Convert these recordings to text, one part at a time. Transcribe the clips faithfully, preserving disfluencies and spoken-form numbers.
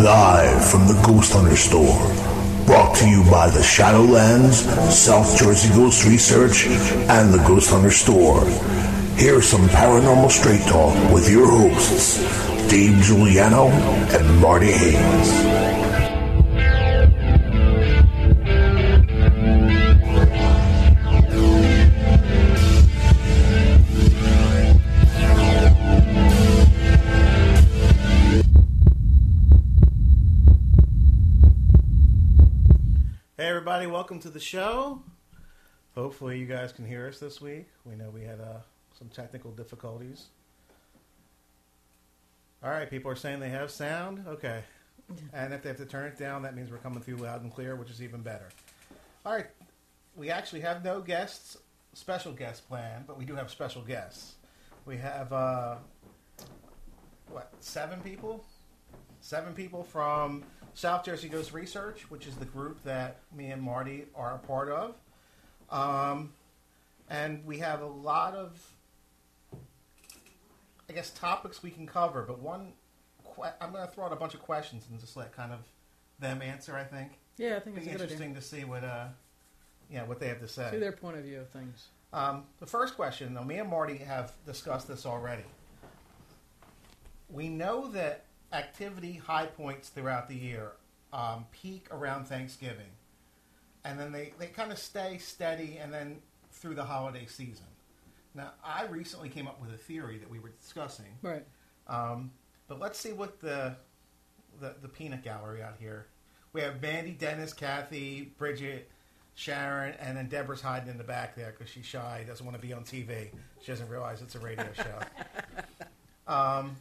Live from the Ghost Hunter store. Brought to you by the Shadowlands, South Jersey Ghost Research, and the Ghost Hunter store. Here's some paranormal straight talk with your hosts, Dave Giuliano and Marty Haynes. Everybody, welcome to the show. Hopefully you guys can hear us this week. We know we had uh, some technical difficulties. All right, people are saying they have sound. Okay. And if they have to turn it down, that means we're coming through loud and clear, which is even better. All right. We actually have no guests, special guest planned, but we do have special guests. We have, uh, what, seven people? Seven people from South Jersey Ghost Research, which is the group that me and Marty are a part of. Um, and we have a lot of, I guess, topics we can cover. But one, que- I'm going to throw out a bunch of questions and just let kind of them answer, I think. Yeah, I think it's It'd be interesting idea. to see what, uh, yeah, what they have to say. See their point of view of things. Um, the first question, though, me and Marty have discussed this already. We know that activity high points throughout the year um, peak around Thanksgiving, and then they, they kind of stay steady and then through the holiday season. Now, I recently came up with a theory that we were discussing. Right. Um, but let's see what the, the the peanut gallery out here. We have Mandy, Dennis, Kathy, Bridget, Sharon, and then Deborah's hiding in the back there because she's shy, doesn't want to be on T V. She doesn't realize it's a radio show. Um,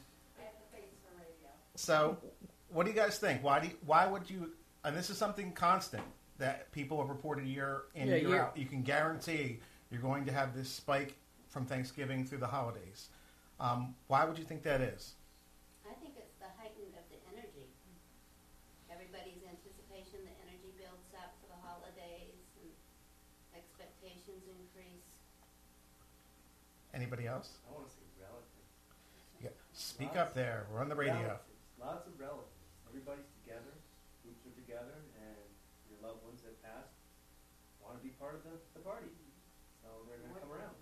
So, what do you guys think? Why do you, why would you? And this is something constant that people have reported year in Yeah, year year- out. You can guarantee you're going to have this spike from Thanksgiving through the holidays. Um, why would you think that is? I think it's the heightened of the energy. Everybody's anticipation, the energy builds up for the holidays, and expectations increase. Anybody else? I want to say relative. Yeah. Speak up there. We're on the radio. Relatives. Lots of relatives. Everybody's together. Groups are together, and your loved ones that passed want to be part of the, the party. So they're going to come around.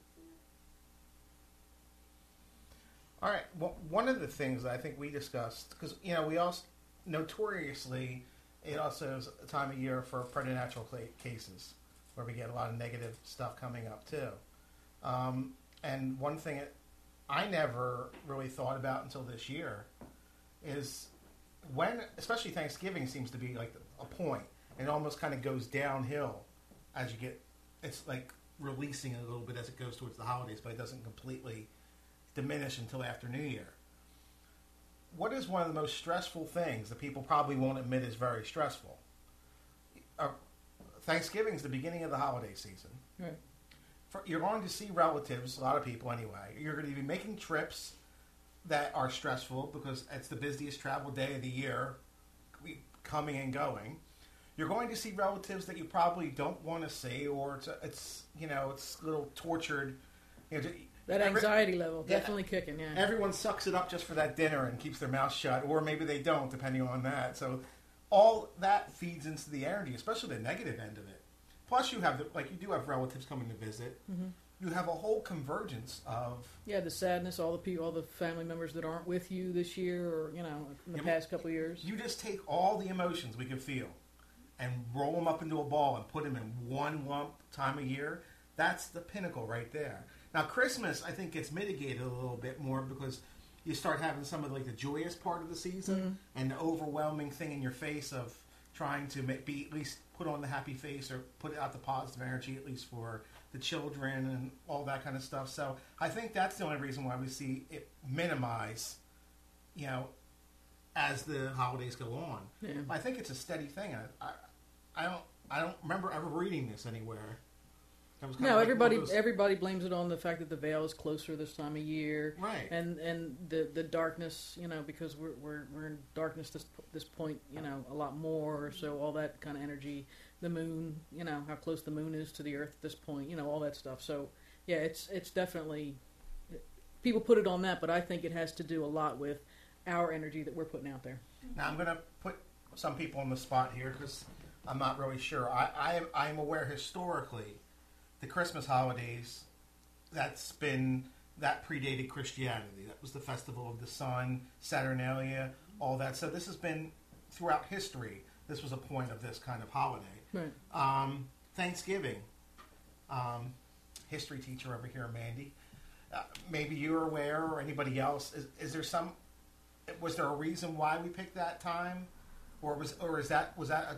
All right. Well, one of the things I think we discussed, because, you know, we also, notoriously, it also is a time of year for preternatural cla- cases where we get a lot of negative stuff coming up, too. Um, and one thing that I never really thought about until this year is when, especially Thanksgiving seems to be like a point, and it almost kind of goes downhill as you get, it's like releasing a little bit as it goes towards the holidays, but it doesn't completely diminish until after New Year. What is one of the most stressful things that people probably won't admit is very stressful? Uh, Thanksgiving is the beginning of the holiday season. Right. For, you're going to see relatives, a lot of people anyway. You're going to be making trips that are stressful because it's the busiest travel day of the year, coming and going. You're going to see relatives that you probably don't want to see, or it's, it's you know, it's a little tortured. You know, That every- anxiety level Yeah. definitely kicking. Yeah. Everyone sucks it up just for that dinner and keeps their mouth shut, or maybe they don't, depending on that. So all that feeds into the energy, especially the negative end of it. Plus, you have the, like you do have relatives coming to visit. Mm-hmm. You have a whole convergence of Yeah, the sadness, all the people, all the family members that aren't with you this year, or you know, in the Yeah, past couple of years. you just take all the emotions we could feel and roll them up into a ball and put them in one lump time of year. That's the pinnacle right there. Now, Christmas, I think, gets mitigated a little bit more because you start having some of like the joyous part of the season Mm-hmm. and the overwhelming thing in your face of trying to make, be at least put on the happy face or put out the positive energy, at least for the children and all that kind of stuff. So I think that's the only reason why we see it minimize, you know, as the holidays go on. Yeah. I think it's a steady thing. I, I, I don't, I don't remember ever reading this anywhere. That was kind No, of like everybody one of those- everybody blames it on the fact that the veil is closer this time of year, Right. and and the the darkness, you know, because we're we're we're in darkness this this point, you know, a lot more. So all that kind of energy, the moon, you know, how close the moon is to the earth at this point, you know, all that stuff. So yeah, it's it's definitely people put it on that, but I think it has to do a lot with our energy that we're putting out there. Now I'm going to put some people on the spot here because I'm not really sure. I, I am I'm aware historically, the Christmas holidays, that's been that predated Christianity. That was the festival of the sun, Saturnalia, all that. So this has been throughout history. This was a point of this kind of holiday. Right. Um, Thanksgiving. Um, history teacher over here, Mandy. Uh, maybe you're aware, or anybody else. Is, is there some? Was there a reason why we picked that time, or was, or is that was that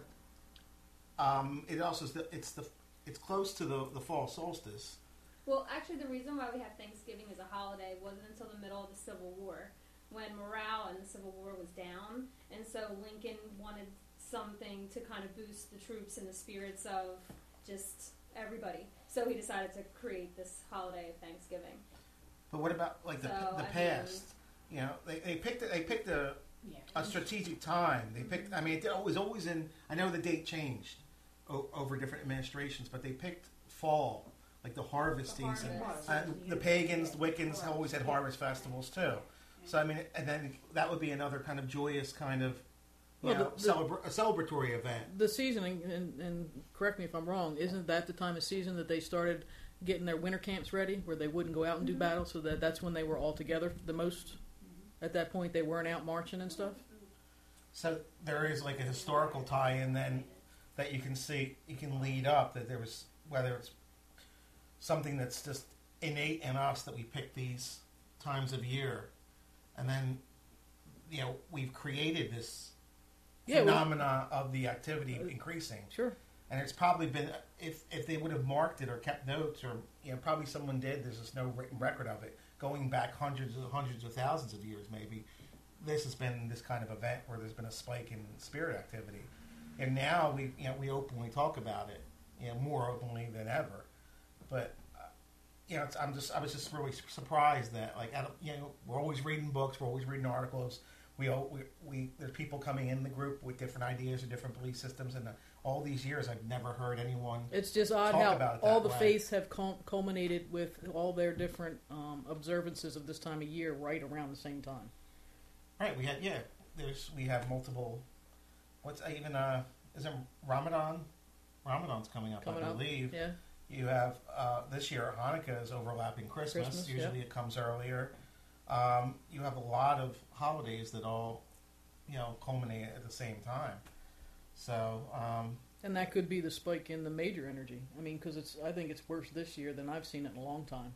a? Um, it also is the, it's the it's close to the the fall solstice. Well, actually, the reason why we have Thanksgiving as a holiday wasn't until the middle of the Civil War, when morale in the Civil War was down, and so Lincoln wanted something to kind of boost the troops and the spirits of just everybody. So he decided to create this holiday of Thanksgiving. But what about like the So, the I past? You know, they they picked a, they picked a Yeah. a strategic time. They picked. I mean, it was always in. I know the date changed o- over different administrations, but they picked fall, like the harvest The season. harvest. And the pagans, the Wiccans, always had harvest festivals too. So I mean, and then that would be another kind of joyous kind of, you Well, know, the- the- celebra- a celebratory event. The seasoning, and, and correct me if I'm wrong, isn't that the time of season that they started getting their winter camps ready, where they wouldn't go out and do battle, so that that's when they were all together the most? At that point, they weren't out marching and stuff? So there is like a historical tie-in then that you can see, you can lead up that there was, whether it's something that's just innate in us that we pick these times of year, and then, you know, we've created this Yeah, well- phenomena of the activity increasing. Sure. And it's probably been, if if they would have marked it or kept notes, or, you know, probably someone did, there's just no written record of it, going back hundreds of hundreds of thousands of years maybe, this has been this kind of event where there's been a spike in spirit activity. And now we, you know, we openly talk about it, you know, more openly than ever. But, uh, you know, it's, I'm just, I was just really surprised that, like, I don't, you know, we're always reading books, we're always reading articles. We, all, we, we, there's people coming in the group with different ideas or different belief systems, and uh, all these years I've never heard anyone. It's just odd Talk how about it all that the way. faiths have cul- culminated with all their different um, observances of this time of year right around the same time. Right, we had, yeah, there's, we have multiple, what's even, uh, is it Ramadan? Ramadan's coming up, Coming I up, believe. yeah. You have, uh, this year Hanukkah is overlapping Christmas. Christmas, Usually yeah. it comes earlier. Um, you have a lot of holidays that all, you know, culminate at the same time. So, um, And that could be the spike in the major energy. I mean, because it's, I think it's worse this year than I've seen it in a long time.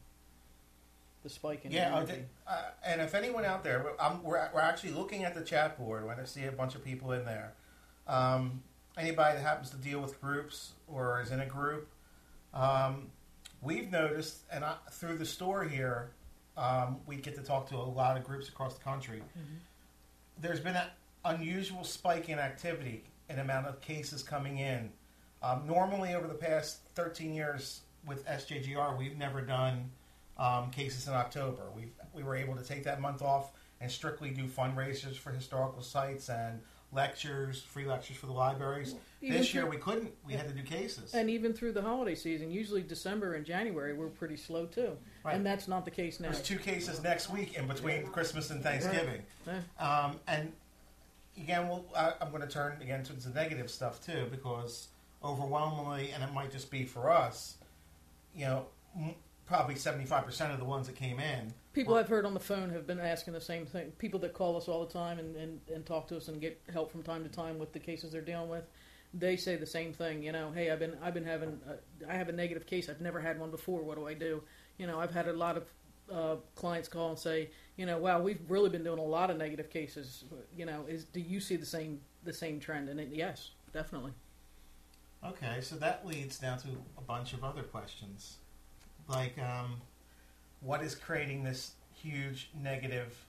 The spike in yeah, uh, energy. uh, and if anyone out there, we're, I'm, we're, we're actually looking at the chat board when I see a bunch of people in there. Um, anybody that happens to deal with groups or is in a group, um, we've noticed, and I, through the store here, um, we get to talk to a lot of groups across the country. Mm-hmm. There's been an unusual spike in activity, in amount of cases coming in. Um, normally, over the past thirteen years with S J G R, we've never done um, cases in October. We we were able to take that month off and strictly do fundraisers for historical sites and lectures, free lectures for the libraries. Even This year through- we couldn't. We had to do cases. And even through the holiday season, usually December and January, we're pretty slow too. Right. And that's not the case now. There's two cases next week in between Christmas and Thanksgiving. Yeah. Um, and again, we'll, I, I'm going to turn again to the negative stuff too, because overwhelmingly, and it might just be for us, you know, m- probably seventy-five percent of the ones that came in. People were- I've heard on the phone have been asking the same thing. People that call us all the time and, and, and talk to us and get help from time to time with the cases they're dealing with, they say the same thing. You know, hey, I've been I've been having a, I have a negative case. I've never had one before. What do I do? You know, I've had a lot of uh, clients call and say, you know, wow, we've really been doing a lot of negative cases. You know, is do you see the same the same trend? And it, yes, definitely. Okay, so that leads down to a bunch of other questions. Like, um, what is creating this huge negative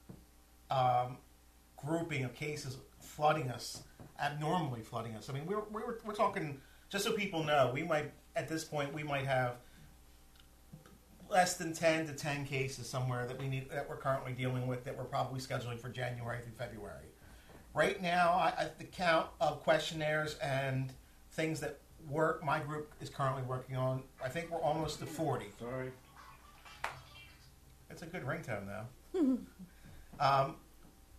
um, grouping of cases flooding us, abnormally flooding us? I mean, we're, we're, we're talking, just so people know, we might, at this point, we might have less than ten to ten cases somewhere that we need, that we're currently dealing with, that we're probably scheduling for January through February. Right now, I, I, the count of questionnaires and things that work, my group is currently working on, I think we're almost to forty. Sorry. It's a good ringtone, though. um,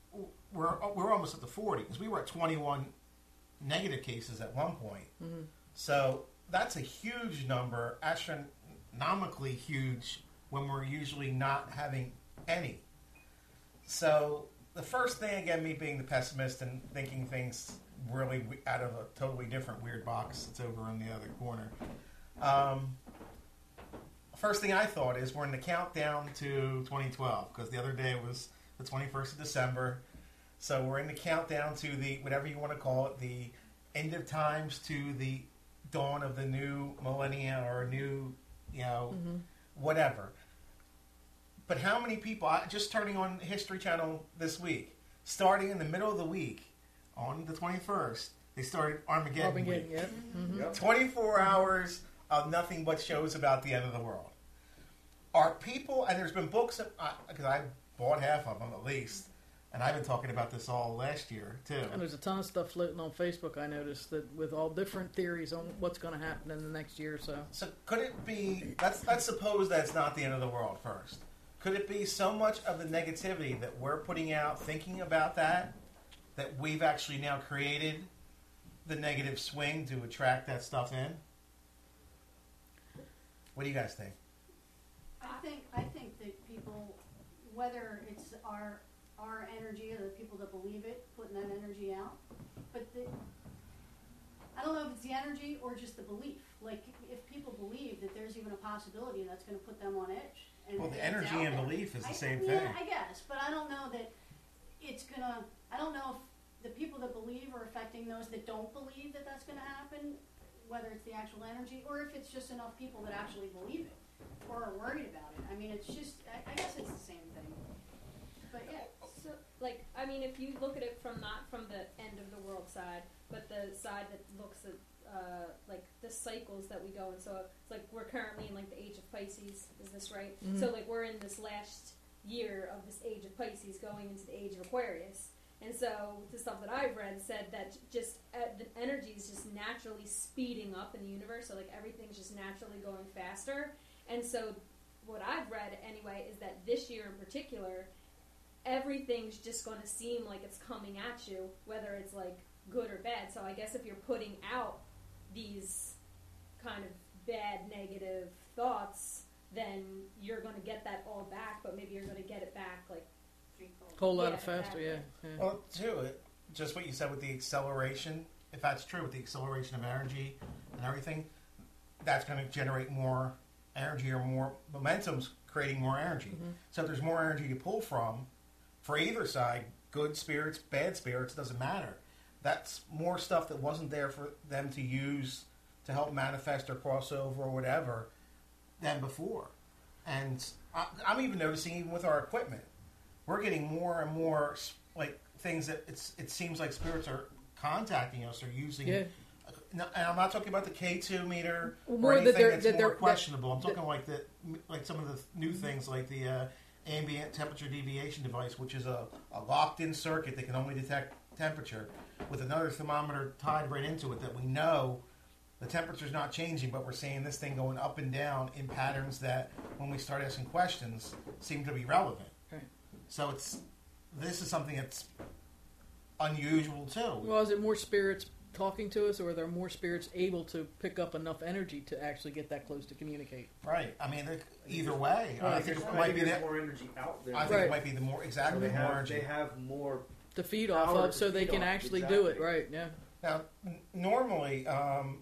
we're we're almost at the forty because we were at twenty-one negative cases at one point. Mm-hmm. So that's a huge number, astronomically huge, when we're usually not having any. So the first thing, again, me being the pessimist and thinking things really we- out of a totally different weird box that's over in the other corner. Um, first thing I thought is we're in the countdown to twenty twelve because the other day was the twenty-first of December. So we're in the countdown to the, whatever you want to call it, the end of times to the dawn of the new millennia or new, you know, Mm-hmm. whatever. But how many people, I, just turning on History Channel this week, starting in the middle of the week, on the twenty-first, they started Armageddon, Armageddon, week. yeah. Mm-hmm. Yep. twenty-four hours of nothing but shows about the end of the world. Are people, and there's been books, because I bought half of them at least, and I've been talking about this all last year, too. And there's a ton of stuff floating on Facebook, I noticed, that with all different theories on what's going to happen in the next year or so. So could it be, let's, let's suppose that's not the end of the world first. Could it be so much of the negativity that we're putting out, thinking about that, that we've actually now created the negative swing to attract that stuff in? What do you guys think? I think I think that people, whether it's our our energy or the people that believe it, putting that energy out, but the, I don't know if it's the energy or just the belief. Like if people believe that there's even a possibility that's going to put them on edge. And Well, the it's energy out and there. belief is the I, same yeah, thing. I guess, but I don't know that it's gonna. I don't know if the people that believe are affecting those that don't believe that that's going to happen. Whether it's the actual energy or if it's just enough people that actually believe it or are worried about it. I mean, it's just. I, I guess it's the same thing. But yeah. So, like, I mean, if you look at it from not from the end of the world side, but the side that looks at uh, like the cycles that we go in. So it's like we're currently in like the age of Pisces. Is this right? Mhm. So like we're in this last year of this age of Pisces, going into the age of Aquarius. And so the stuff that I've read said that just uh, the energy is just naturally speeding up in the universe. So like everything's just naturally going faster. And so what I've read anyway is that this year in particular, everything's just going to seem like it's coming at you, whether it's like good or bad. So I guess if you're putting out these kind of bad negative thoughts, then you're going to get that all back, but maybe you're going to get it back like threefold. Whole lot Yeah, of faster, yeah. exactly. yeah. Well, too, it, just what you said with the acceleration, if that's true, with the acceleration of energy and everything, that's going to generate more energy or more momentum's creating more energy. Mhm. So if there's more energy to pull from, for either side, good spirits, bad spirits, doesn't matter. That's more stuff that wasn't there for them to use to help manifest or cross over or whatever than before. And I, I'm even noticing, even with our equipment, we're getting more and more like things that it's it seems like spirits are contacting us or using. Yeah. No, and I'm not talking about the K two meter Well, or more that anything they're- that's that more they're- that- questionable. I'm that- talking like the like some of the new things like the uh, ambient temperature deviation device, which is a, a locked-in circuit that can only detect temperature with another thermometer tied right into it that we know the temperature's not changing, but we're seeing this thing going up and down in patterns that, when we start asking questions, seem to be relevant. Right. So it's this is something that's unusual too. Well, is it more spirits talking to us, or are there more spirits able to pick up enough energy to actually get that close to communicate? Right. I mean, it- either way, I Right. think There's- it might be there's that. more energy out there. I think Right. it might be the more exactly they the more have, energy. they have more. To feed off Power of, to so they feed can off, actually do it, exactly. right? Yeah. Now, n- normally, um,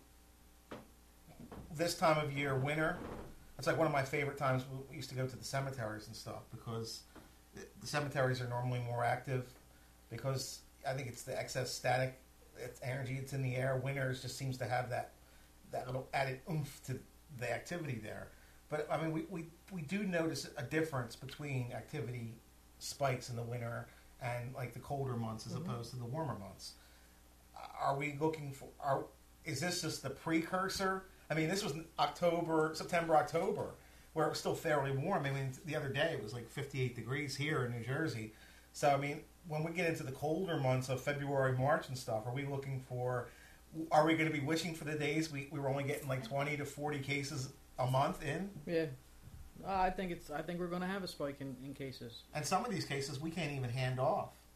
this time of year, winter, it's like one of my favorite times. We used to go to the cemeteries and stuff because the, the cemeteries are normally more active because I think it's the excess static it's energy that's in the air. Winter just seems to have that that little added oomph to the activity there. But, I mean, we, we, we do notice a difference between activity spikes in the winter and, like, the colder months as Mhm. opposed to the warmer months. Are we looking for... Are, is this just the precursor? I mean, this was October, September, October, where it was still fairly warm. I mean, the other day it was like fifty-eight degrees here in New Jersey. So, I mean, when we get into the colder months of February, March and stuff, are we looking for... Are we going to be wishing for the days we, we were only getting like twenty to forty cases a month in? Yeah. Uh, I think it's. I think we're going to have a spike in, in cases. And some of these cases we can't even hand off.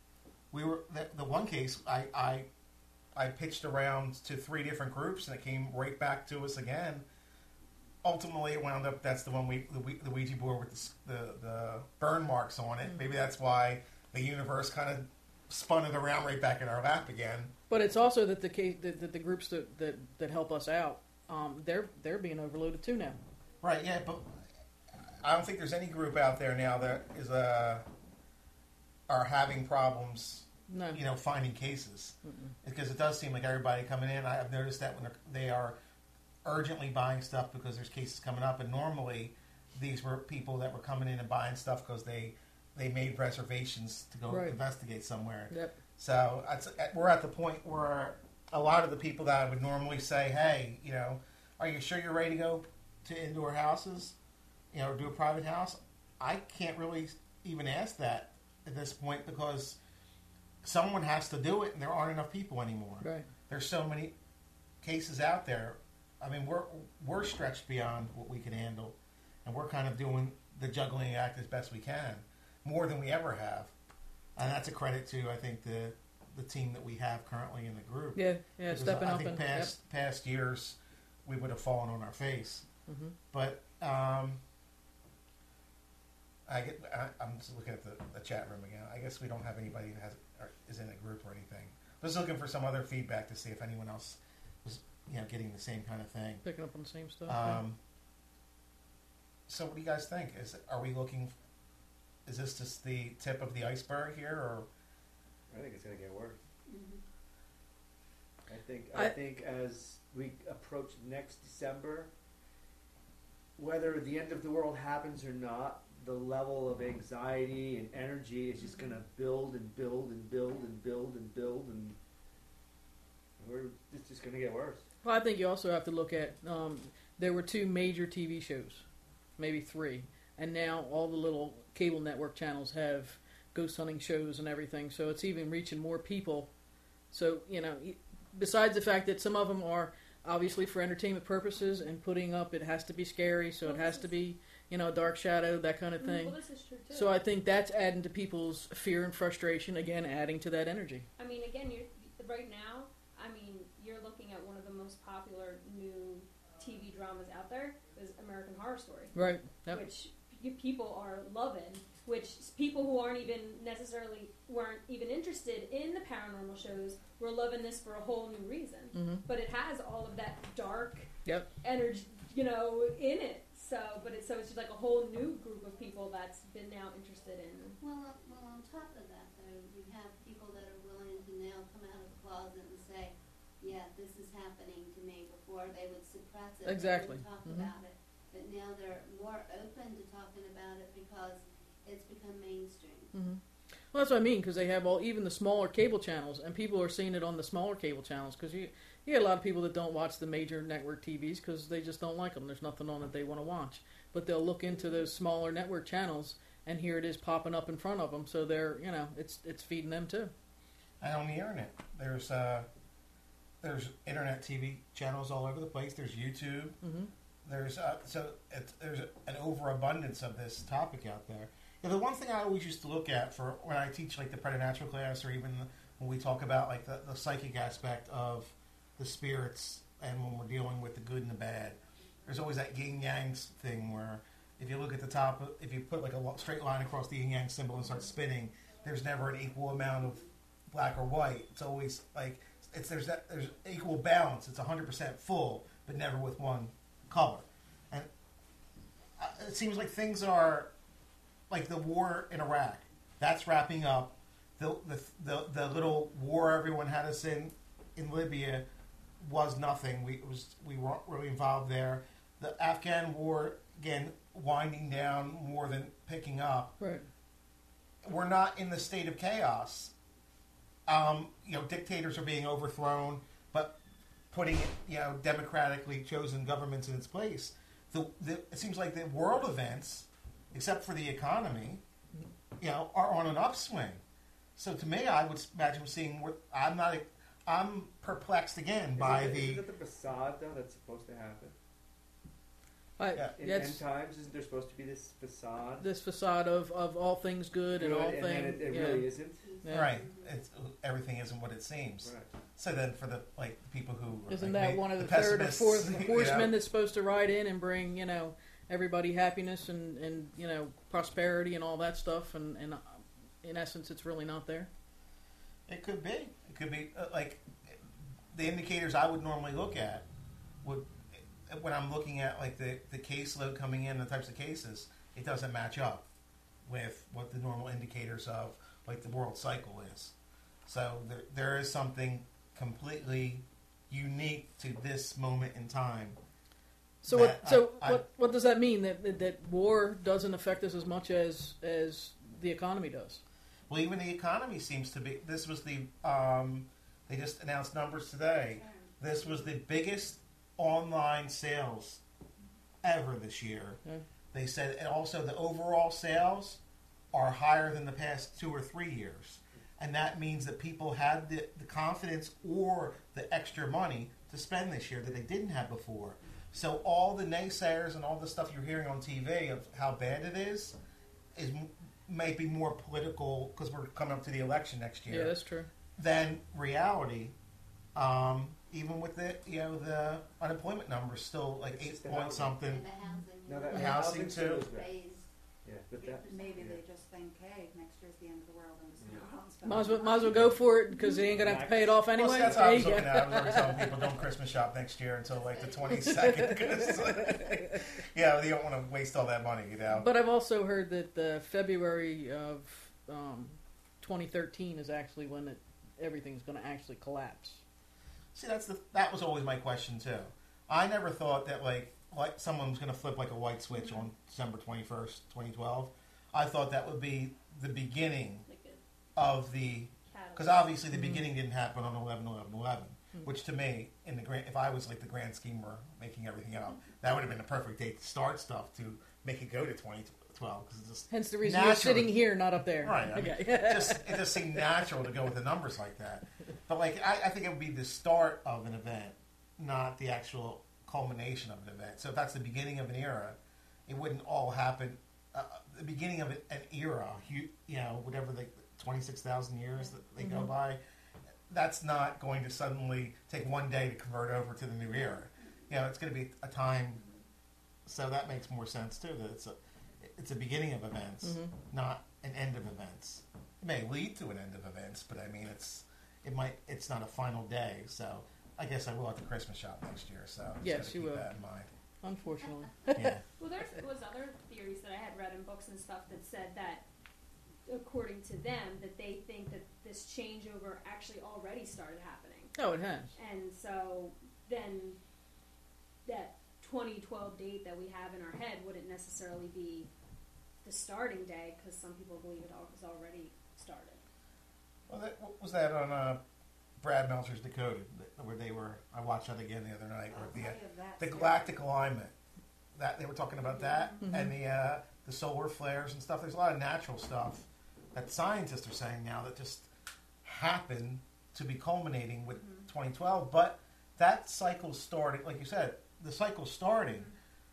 we were the, the one case I, I I pitched around to three different groups and it came right back to us again. Ultimately, it wound up that's the one we the, the Ouija board with the, the the burn marks on it. Mm-hmm. Maybe that's why the universe kind of spun it around right back in our lap again. But it's also that the case that, that the groups that, that, that help us out, um, they're they're being overloaded too now. Right. Yeah, but I don't think there's any group out there now that is uh are having problems. No. You know, finding cases. Mm-mm. Because it does seem like everybody coming in. I've noticed that when they are urgently buying stuff because there's cases coming up, and normally these were people that were coming in and buying stuff because they they made reservations to go right. investigate somewhere. Yep. So it's, we're at the point where a lot of the people that I would normally say, hey, you know, are you sure you're ready to go to indoor houses, you know, or do a private house? I can't really even ask that at this point because someone has to do it and there aren't enough people anymore. Right. There's so many cases out there. I mean, we're we're stretched beyond what we can handle, and we're kind of doing the juggling act as best we can, more than we ever have, and that's a credit to I think the the team that we have currently in the group. Yeah, yeah, because stepping I up think and past yep. past years we would have fallen on our face, mm-hmm. but um, I get I, I'm just looking at the, the chat room again. I guess we don't have anybody that has or is in a group or anything. I was looking for some other feedback to see if anyone else was, you know, getting the same kind of thing. Picking up on the same stuff. Um, yeah. So, what do you guys think? Is are we looking? Is this just the tip of the iceberg here, or? I think it's going to get worse. Mm-hmm. I think I, I think as we approach next December, whether the end of the world happens or not, the level of anxiety and energy is just going to build and build and build and build and build, and we're it's just going to get worse. Well, I think you also have to look at um, there were two major T V shows, maybe three, and now all the little cable network channels have ghost hunting shows and everything. So it's even reaching more people. So you know, besides the fact that some of them are obviously for entertainment purposes and putting up, it has to be scary, so well, it has to be, you know, dark shadow, that kind of thing. Well, this is true too. So I think that's adding to people's fear and frustration, again, adding to that energy. I mean, again, you're right now. I mean, you're looking at one of the most popular new T V dramas out there is American Horror Story, Right. Yep. which you, people are loving. Which people who aren't even necessarily weren't even interested in the paranormal shows were loving this for a whole new reason. Mm-hmm. But it has all of that dark Yep. energy, you know, in it. So, but it, so it's just like a whole new group of people that's been now interested in. Well, uh, well, on top of that, though, you have people that are willing to now come out of the closet and say, "Yeah, this is happening to me." Before they would suppress it, Exactly. they wouldn't talk Mhm. about it. But now they're more open to talking about it because it's become mainstream. Mm-hmm. Well, that's what I mean, because they have all, even the smaller cable channels, and people are seeing it on the smaller cable channels, because you, you get a lot of people that don't watch the major network T Vs because they just don't like them. There's nothing on that they want to watch. But they'll look into those smaller network channels, and here it is popping up in front of them, so they're, you know, it's it's feeding them too. And on the internet, there's uh, there's internet T V channels all over the place. There's YouTube. Mm-hmm. There's uh, so it's, there's an overabundance of this topic out there. You know, the one thing I always used to look at for when I teach like the preternatural class, or even when we talk about like the, the psychic aspect of the spirits, and when we're dealing with the good and the bad, there's always that yin yang thing where if you look at the top, if you put like a lo- straight line across the yin yang symbol and start spinning, there's never an equal amount of black or white. It's always like it's there's that there's equal balance. It's one hundred percent full, but never with one color. And uh, it seems like things are like the war in Iraq. That's wrapping up. The the the, the little war everyone had us in in Libya was nothing. We it was we weren't really involved there. The Afghan war, again, winding down more than picking up. Right. We're not in the state of chaos. Um, you know, dictators are being overthrown, but putting, you know, democratically chosen governments in its place. The, the, it seems like the world events, except for the economy, you know, are on an upswing. So to me, I would imagine seeing. I'm not. I'm perplexed again by is it, the. Is it the facade though that's supposed to happen? I, Yeah. In that's end times, isn't there supposed to be this facade? this facade of, of all things good and Good, all and things. then it, it yeah. really isn't. Yeah. Right. It's, everything isn't what it seems. Right. So then, for the like the people who are, Isn't like, that me- one of the, the third or fourth pessimists, horsemen you know? that's supposed to ride in and bring, you know, everybody happiness and, and you know, prosperity and all that stuff? And, and uh, in essence, it's really not there. It could be. It could be uh, like the indicators I would normally look at would when I'm looking at like the the caseload coming in, the types of cases, it doesn't match up with what the normal indicators of like the world cycle is. So there there is something completely unique to this moment in time. So what? That So I- I- what? What does that mean? That, that that war doesn't affect us as much as as the economy does. Well, even the economy seems to be. This was the. Um, they just announced numbers today. This was the biggest online sales ever this year. Yeah. They said, and also the overall sales are higher than the past two or three years, and that means that people had the, the confidence or the extra money to spend this year that they didn't have before. So all the naysayers and all the stuff you're hearing on T V of how bad it is is m- maybe more political because we're coming up to the election next year Yeah, that's true. than reality. Um, even with the you know the unemployment numbers still like It's eight just the point housing. something. And the housing. No, you that know, The housing, still too. is bad. raised. Yeah, but that Maybe yeah. they just think, hey, next year's the end of the world and it's Yeah. not spend Might as well, all might as well the go money. for it because they ain't gonna have to pay it off anyway. Well, that's how There I was you looking go. at it. I was already telling people don't Christmas shop next year until like the twenty-second. Cause, like, yeah, you don't want to waste all that money, you know. But I've also heard that the February of um, twenty thirteen is actually when it, everything's going to actually collapse. See, that's the that was always my question too. I never thought that like like someone was going to flip like a white switch on December twenty-first, twenty twelve. I thought that would be the beginning Like a of the catalyst. because obviously the Mhm. beginning didn't happen on eleven eleven eleven, Mhm. which to me in the grand if I was like the grand schemer making everything up, that would have been the perfect date to start stuff to make it go to twenty twelve because it's just Hence the reason you're Naturally. sitting here, not up there. Right, I mean, Okay. it just it just seemed natural to go with the numbers like that. But like I, I think it would be the start of an event, not the actual culmination of an event. So if that's the beginning of an era, it wouldn't all happen. Uh, the beginning of an era, you, you know, whatever the twenty-six thousand years that they go Mhm. by, that's not going to suddenly take one day to convert over to the new era. You know, it's going to be a time. So that makes more sense too. That it's a it's a beginning of events, Mhm. not an end of events. It may lead to an end of events, but I mean, it's it might it's not a final day. So I guess I will at the Christmas shop next year. So I'm just Yes, gotta you keep will. that in mind. Unfortunately. Yeah. Well, there was other theories that I had read in books and stuff that said that, according to them, that they think that this changeover actually already started happening, Oh, it has. and so then that twenty twelve date that we have in our head wouldn't necessarily be the starting day because some people believe it al- was already started. Well, that, what was that on uh, Brad Meltzer's Decoded, that- where they were? I watched that again the other night. Where the I'll tell you that the story. galactic alignment. That they were talking about that Mhm. and the uh, the solar flares and stuff. There's a lot of natural stuff that scientists are saying now that just happen to be culminating with Mhm. twenty twelve. But that cycle started, like you said, the cycle's starting.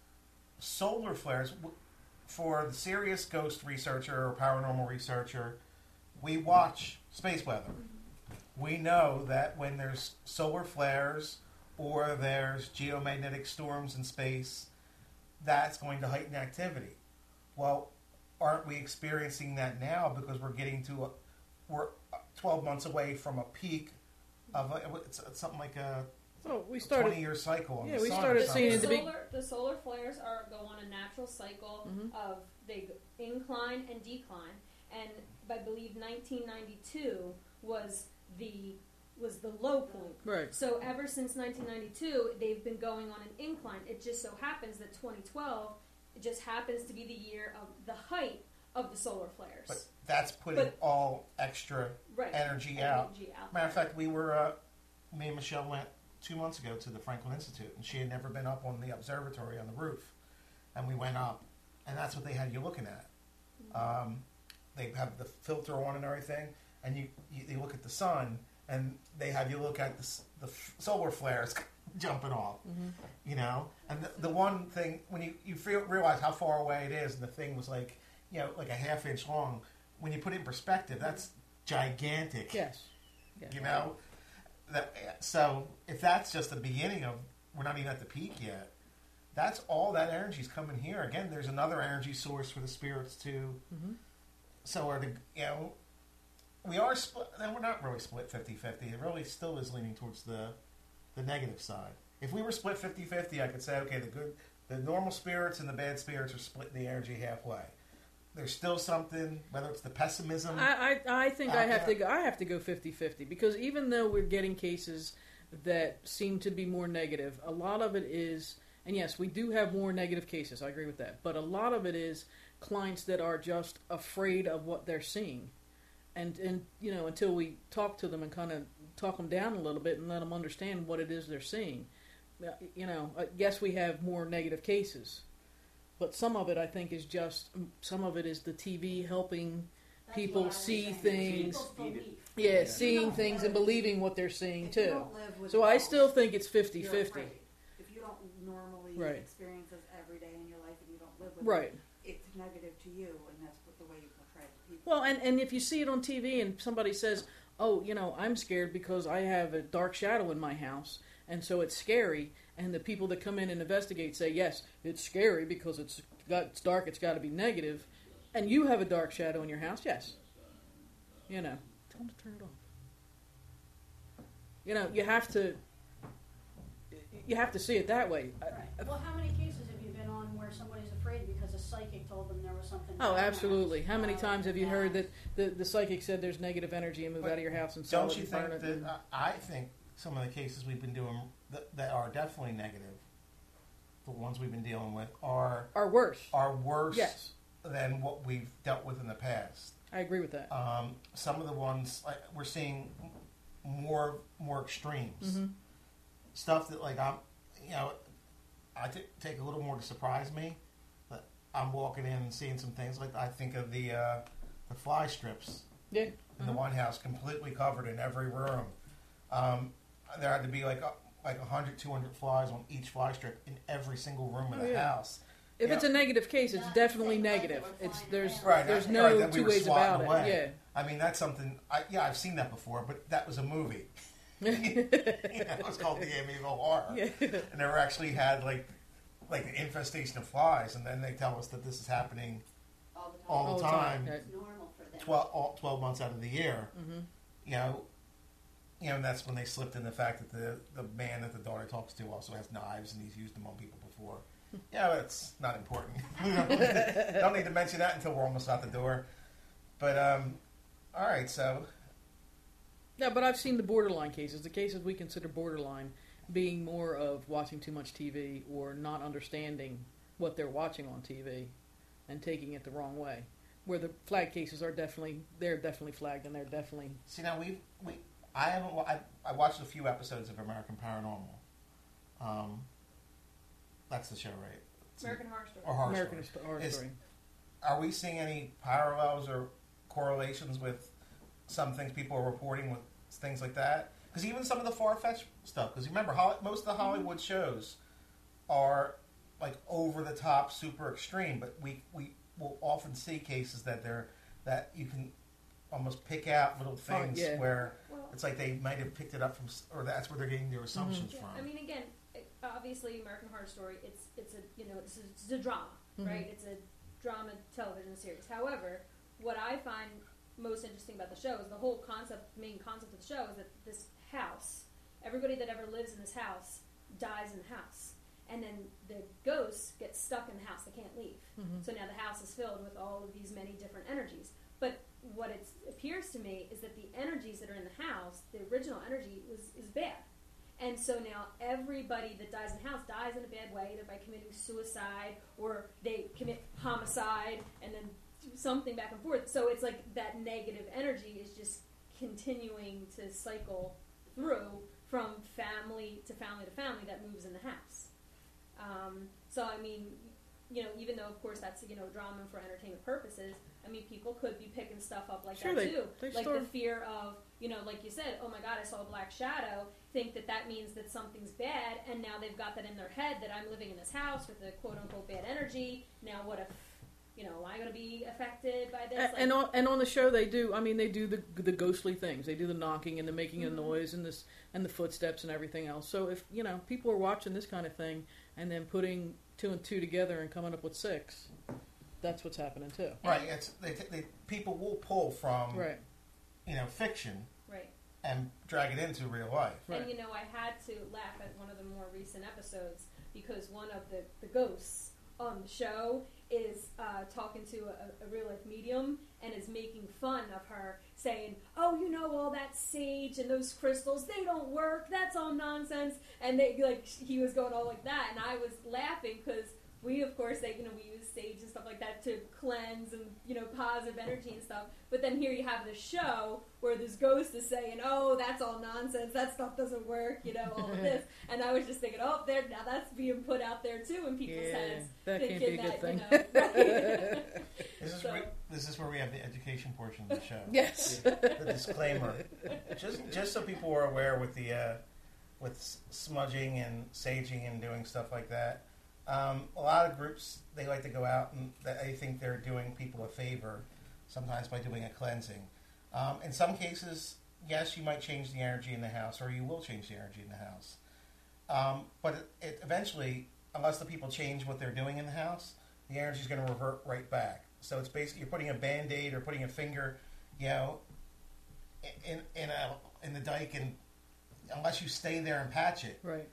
Solar flares, w- for the serious ghost researcher or paranormal researcher, we watch space weather. We know that when there's solar flares or there's geomagnetic storms in space, that's going to heighten activity. Well, aren't we experiencing that now because we're getting to a, we're twelve months away from a peak of a, it's, it's something like a So we started. twenty year cycle. On Yeah, the we sun or started something. seeing The it to be- solar, the solar flares are go on a natural cycle Mhm. of they go incline and decline, and I believe nineteen ninety-two was the was the low point. Right. So ever since nineteen ninety-two, they've been going on an incline. It just so happens that twenty twelve, it just happens to be the year of the height of the solar flares. But that's putting But- all extra right. energy out. Energy out Matter of there. fact, we were, uh, me and Michelle went two months ago to the Franklin Institute, and she had never been up on the observatory on the roof. And we went up, and that's what they had you looking at. Um, they have the filter on and everything, and you, you, you look at the sun, and they have you look at the, s- the f- solar flares jumping off. Mm-hmm. You know, and the, the one thing when you you feel, realize how far away it is, and the thing was like, you know, like a half inch long. When you put it in perspective, that's gigantic. Yes. Yeah. You know, that so if that's just the beginning of, we're not even at the peak yet. That's all that energy's coming here. Again, there's another energy source for the spirits too. Mm-hmm. So are the, you know, we are split. Then we're not really split fifty-fifty. It really still is leaning towards the the negative side. If we were split fifty-fifty, I could say, okay, the good, the normal spirits and the bad spirits are splitting the energy halfway. There's still something, whether it's the pessimism. I, I, I think I out have there. to go, I have to go fifty-fifty because even though we're getting cases that seem to be more negative, a lot of it is, and yes, we do have more negative cases. I agree with that, but a lot of it is clients that are just afraid of what they're seeing, and and you know, until we talk to them and kind of talk them down a little bit and let them understand what it is they're seeing. You know, uh, yes, we have more negative cases. But some of it, I think, is just, some of it is the T V helping That's people what I was see saying. things. People's belief. Yeah, Yeah. seeing don't things live- and believing what they're seeing, If you too. don't live with So I those, still think it's you're fifty-fifty. afraid. If you don't normally Right. experience this every day in your life and you don't live with Right. it, it's negative to you, and that's what the way you portray it to people. Well, and, and if you see it on T V and somebody says, oh, you know, I'm scared because I have a dark shadow in my house, and so it's scary, and the people that come in and investigate say, yes, it's scary because it's got it's dark, it's got to be negative, and you have a dark shadow in your house, yes. You know, tell them to turn it off. You know, you have to, you have to see it that way. Right. Well, how many cases have you been on where somebody's afraid because a psychic told them there was something Oh, going on? absolutely. How many Uh, times have you yeah. heard that the, the psychic said there's negative energy and move But out of your house and sell Don't it you and think burn it? that, and- uh, I think some of the cases we've been doing that, that are definitely negative, the ones we've been dealing with, are Are worse. are worse Yes. than what we've dealt with in the past. I agree with that. Um, some of the ones, like, we're seeing more more extremes. hmm Stuff that, like, I'm, you know, I t- take a little more to surprise me. But I'm walking in and seeing some things, like I think of the uh, the fly strips Yeah. in the Uh-huh. one house, completely covered in every room. Um, there had to be like a, like one hundred, two hundred flies on each fly strip in every single room of Oh, the yeah. house. If Yeah. it's a negative case, it's Not definitely the same way negative. that we're It's flying there's around. Right, there's that- no right, that we two were ways swatting about away. it. I mean, that's something. I, yeah, I've seen that before, but that was a movie. Yeah. You know, it was called The Amityville Horror, yeah. and they were actually had like like an infestation of flies, and then they tell us that this is happening all the time. all, All the the time, time. It's normal for them. twelve, all, twelve months out of the year. hmm You know, you know, and that's when they slipped in the fact that the the man that the daughter talks to also has knives, and he's used them on people before. Yeah, that's not important. We don't, don't need to mention that until we're almost out the door. But um, all right, so Yeah, but I've seen the borderline cases, the cases we consider borderline, being more of watching too much T V or not understanding what they're watching on T V and taking it the wrong way. Where the flag cases are definitely, they're definitely flagged and they're definitely, see now we we I haven't wa- I, I watched a few episodes of American Paranormal. Um, that's the show, right? It's an- American Horror Story. or horror American Story. Horror Is- Story. Are we seeing any parallels or correlations with some things people are reporting with things like that? Because even some of the far-fetched stuff, because remember, Hol- most of the Hollywood shows are like over-the-top, super extreme, but we, we will often see cases that they're that you can almost pick out little Oh, things yeah. where Well, it's like they might have picked it up from, s- or that's where they're getting their assumptions yeah, from. I mean, again, it, obviously, American Horror Story. It's it's a you know it's a, it's a drama, Mhm. right? It's a drama television series. However, what I find most interesting about the show is the whole concept, main concept of the show is that this house, everybody that ever lives in this house dies in the house, and then the ghosts get stuck in the house; they can't leave. Mhm. So now the house is filled with all of these many different energies. But what it appears to me is that the energies that are in the house, the original energy, was is bad. And so now everybody that dies in the house dies in a bad way, either by committing suicide or they commit homicide and then do something back and forth. So it's like that negative energy is just continuing to cycle through from family to family to family that moves in the house. Um, so I mean, you know, even though of course that's, you know, drama for entertainment purposes, I mean, people could be picking stuff up like Sure, that they- too. they Like store- the fear of, you know, like you said, oh my God, I saw a black shadow, think that that means that something's bad, and now they've got that in their head that I'm living in this house with the quote unquote bad energy. Now what if, you know, am I going to be affected by this? A- and on and on the show they do. I mean, they do the the ghostly things. They do the knocking and the making of Mhm. noise and this and the footsteps and everything else. So if you know people are watching this kind of thing and then putting two and two together and coming up with six, that's what's happening too. Right. It's they, they people will pull from Right. you know fiction Right. and drag it into real life. Right. And you know, I had to laugh at one of the more recent episodes because one of the, the ghosts on the show is uh, talking to a, a real life medium and is making fun of her, saying, "Oh, you know, all that sage and those crystals, they don't work. That's all nonsense." And they like he was going all like that, and I was laughing because we, of course, they, you know, we use sage and stuff like that to cleanse and, you know, positive energy and stuff. But then here you have this show where this ghost is saying, "Oh, that's all nonsense. That stuff doesn't work," you know, all of this. And I was just thinking, oh, there, now that's being put out there too in people's Yeah, heads. that can't be a thinking good that, thing. You know, right? This is So- where, this is where we have the education portion of the show. Yes. The disclaimer, just just so people are aware with the uh, with s- smudging and saging and doing stuff like that. Um, a lot of groups they like to go out and they think they're doing people a favor, sometimes by doing a cleansing. Um, in some cases, yes, you might change the energy in the house, or you will change the energy in the house. Um, but it, it eventually, unless the people change what they're doing in the house, the energy is going to revert right back. So it's basically you're putting a band-aid or putting a finger, you know, in in a in the dike, and unless you stay there and patch it, Right.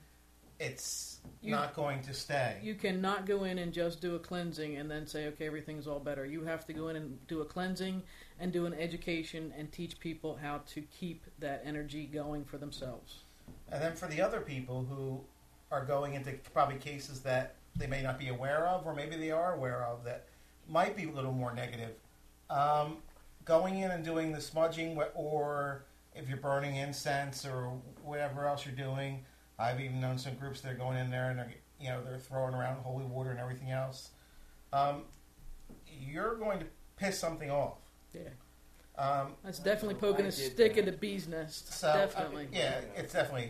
it's You- not going to stay. You cannot go in and just do a cleansing and then say, okay, everything's all better. You have to go in and do a cleansing and do an education and teach people how to keep that energy going for themselves. And then for the other people who are going into probably cases that they may not be aware of, or maybe they are aware of, that might be a little more negative, um, going in and doing the smudging, wh- or if you're burning incense or whatever else you're doing. I've even known some groups that are going in there and they're, you know, they're throwing around holy water and everything else. Um, you're going to piss something off. Yeah. Um, That's definitely I poking a did stick that. in the bee's nest. So Definitely. uh, yeah, it's definitely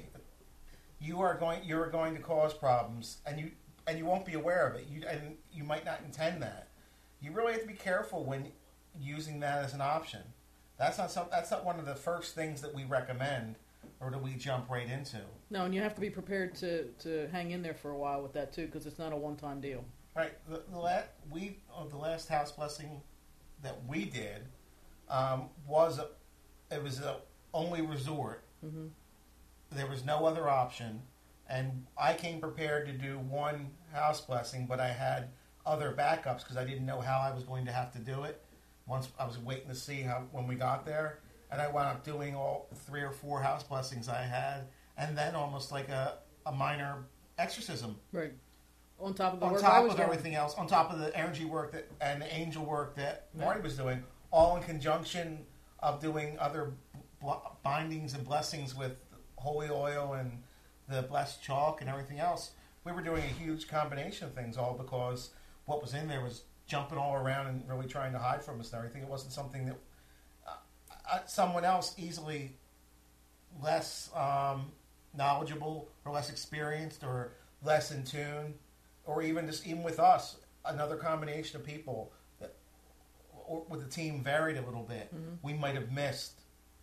you are going you are going to cause problems, and you and you won't be aware of it. You and you might not intend that. You really have to be careful when using that as an option. That's not some, that's not one of the first things that we recommend or that we jump right into. No, and you have to be prepared to, to hang in there for a while with that too, because it's not a one-time deal. Right. The, the la- we of the last house blessing that we did um, was a, it was a only resort. Mm-hmm. There was no other option, and I came prepared to do one house blessing, but I had other backups because I didn't know how I was going to have to do it. Once I was waiting to see how when we got there, and I wound up doing all three or four house blessings I had, and then almost like a, a minor exorcism Right. On top of the on work I top was of doing. everything else, on top of the energy work that and the angel work that Yeah. Marty was doing, all in conjunction of doing other bl- bindings and blessings with holy oil and the blessed chalk and everything else. We were doing a huge combination of things, all because what was in there was jumping all around and really trying to hide from us and everything. It wasn't something that uh, uh, someone else easily less um, knowledgeable or less experienced or less in tune, or even just even with us, another combination of people that, or with the team varied a little bit. Mhm. We might have missed,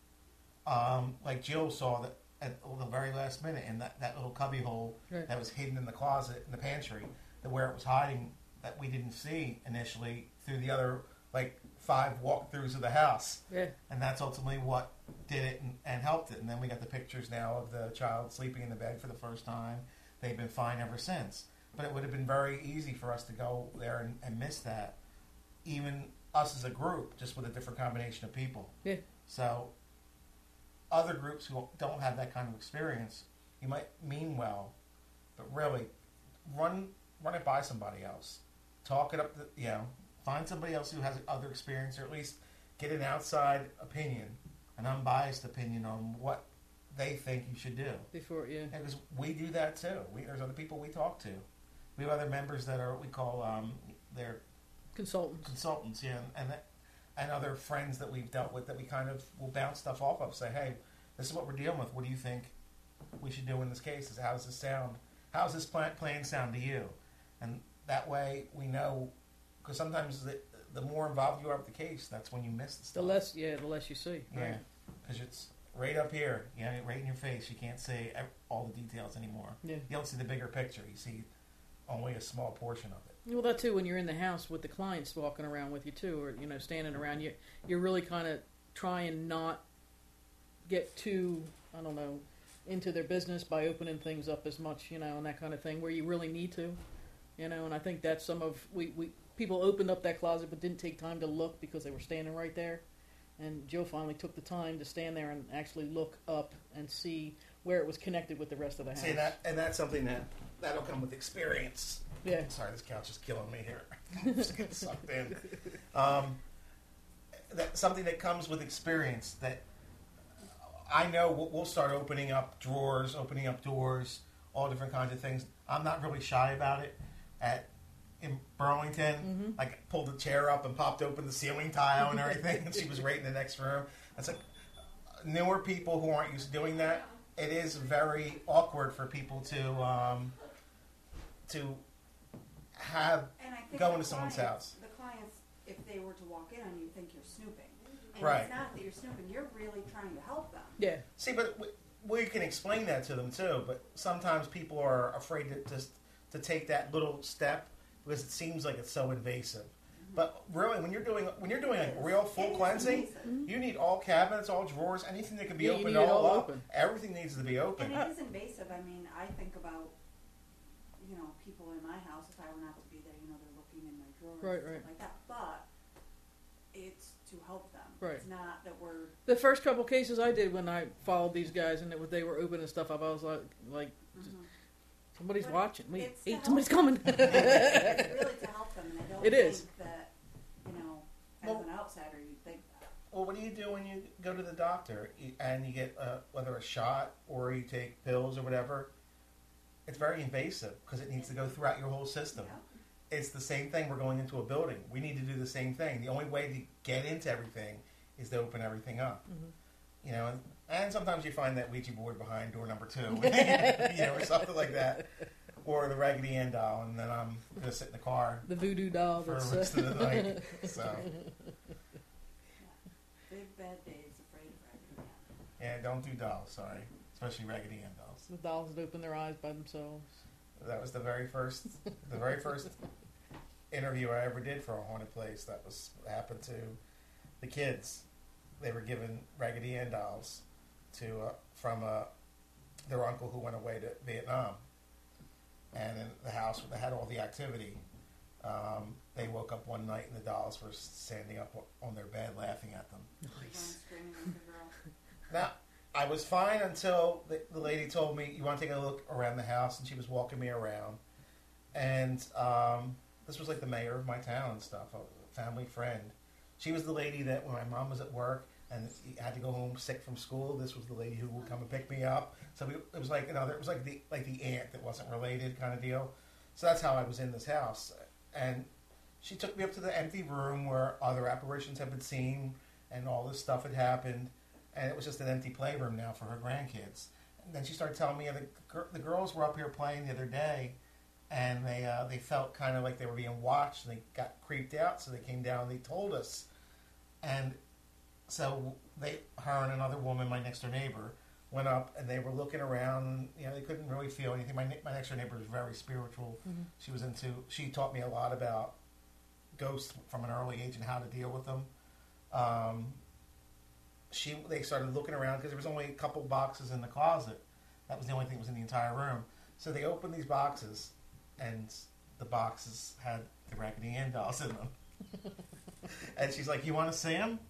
um, like Jill saw that at the very last minute in that, that little cubby hole Right. that was hidden in the closet in the pantry, that where it was hiding that we didn't see initially through the other like five walkthroughs of the house. Yeah. And that's ultimately what did it and, and helped it. And then we got the pictures now of the child sleeping in the bed for the first time. They've been fine ever since. But it would have been very easy for us to go there and, and miss that. Even us as a group, just with a different combination of people. Yeah. So other groups who don't have that kind of experience, you might mean well, but really run run it by somebody else. Talk it up, the, you know, find somebody else who has other experience, or at least get an outside opinion, an unbiased opinion on what they think you should do. Before, yeah. Because we do that too. We, there's other people we talk to we have other members that are what we call um, they're Consultants. consultants, yeah, and that, and other friends that we've dealt with that we kind of will bounce stuff off of. Say, hey, this is what we're dealing with. What do you think we should do in this case? Is how does this sound? How does this plan, plan sound to you? And that way we know, because sometimes the, the more involved you are with the case, that's when you miss the The stuff. less, yeah, the less you see. Yeah, Right. because it's right up here, you know, right in your face. You can't see ev- all the details anymore. Yeah. You don't see the bigger picture. You see only a small portion of it. Well, that too. When you're in the house with the clients walking around with you too, or you know, standing around, you you're really kind of trying not get too, I don't know, into their business by opening things up as much, you know, and that kind of thing, where you really need to, you know. And I think that's some of we we people opened up that closet but didn't take time to look because they were standing right there. And Joe finally took the time to stand there and actually look up and see where it was connected with the rest of the house. See that, and that's something that that'll come with experience. Yeah. Sorry, this couch is killing me here. I'm just getting sucked in. Um, that something that comes with experience. That I know we'll, we'll start opening up drawers, opening up doors, all different kinds of things. I'm not really shy about it. At in Burlington, Mm-hmm. I pulled the chair up and popped open the ceiling tile and everything, and she was right in the next room. It's like newer people who aren't used to doing that. It is very awkward for people to um, to have And I think go the into someone's clients- house. The clients, if they were to walk in on you, think you're snooping. And Right. it's not that you're snooping, you're really trying to help them. Yeah. See, but we, we can explain that to them too. But sometimes people are afraid to just to take that little step because it seems like it's so invasive. But really, when you're doing when you're doing It a is. real full It is cleansing, invasive. you need all cabinets, all drawers, anything that can be Yeah, you opened need it all all up. open. Everything needs to be open. And it is invasive. I mean, I think about, you know, people in my house, if I were not to be there, you know, they're looking in my drawers Right, and right. stuff like that. But it's to help them. Right. It's not that we're, The first couple cases I did when I followed these guys and it was, they were opening stuff up, I was like, like Mhm. somebody's But watching. Wait, it's to hey, help somebody's them. coming. it's really to help them. And I don't It think is. that, you know, as Well- an outsider, you think that. Well, what do you do when you go to the doctor You- and you get uh, whether a shot or you take pills or whatever? It's very invasive because it needs to go throughout your whole system. Yeah. It's the same thing. We're going into a building. We need to do the same thing. The only way to get into everything is to open everything up. Mhm. You know, and, and sometimes you find that Ouija board behind door number two, you know, or something like that, or the Raggedy Ann doll, and then I'm gonna sit in the car The voodoo doll. for That's, the rest uh, of the night. So Big bad days, afraid of Raggedy Ann. yeah, don't do dolls. Sorry, especially Raggedy Ann dolls. the dolls that open their eyes by themselves. That was the very first, the very first interview I ever did for a haunted place. That was happened to the kids. They were given Raggedy Ann dolls to uh, from uh, their uncle who went away to Vietnam, and in the house that had all the activity. Um, they woke up one night and the dolls were standing up on their bed laughing at them. Run screaming like a girl. Now, I was fine until the, the lady told me, you want to take a look around the house? And she was walking me around. And um, this was like the mayor of my town and stuff, a family friend. She was the lady that when my mom was at work and had to go home sick from school, this was the lady who would come and pick me up. So we, it was like, you know, it was like the, like the aunt that wasn't related kind of deal. So that's how I was in this house. And she took me up to the empty room where other apparitions had been seen and all this stuff had happened. And it was just an empty playroom now for her grandkids. And then she started telling me the, gir- the girls were up here playing the other day, and they uh, they felt kind of like they were being watched, and they got creeped out. So they came down and they told us. And so they, her and another woman, my next door neighbor, went up and they were looking around. And, you know, they couldn't really feel anything. My ne- my next door neighbor was very spiritual. Mhm. She was into. She taught me a lot about ghosts from an early age and how to deal with them. Um, she they started looking around because there was only a couple boxes in the closet. That was the only thing that was in the entire room. So they opened these boxes, and the boxes had the Raggedy Ann dolls in them. And she's like, "You want to see them?"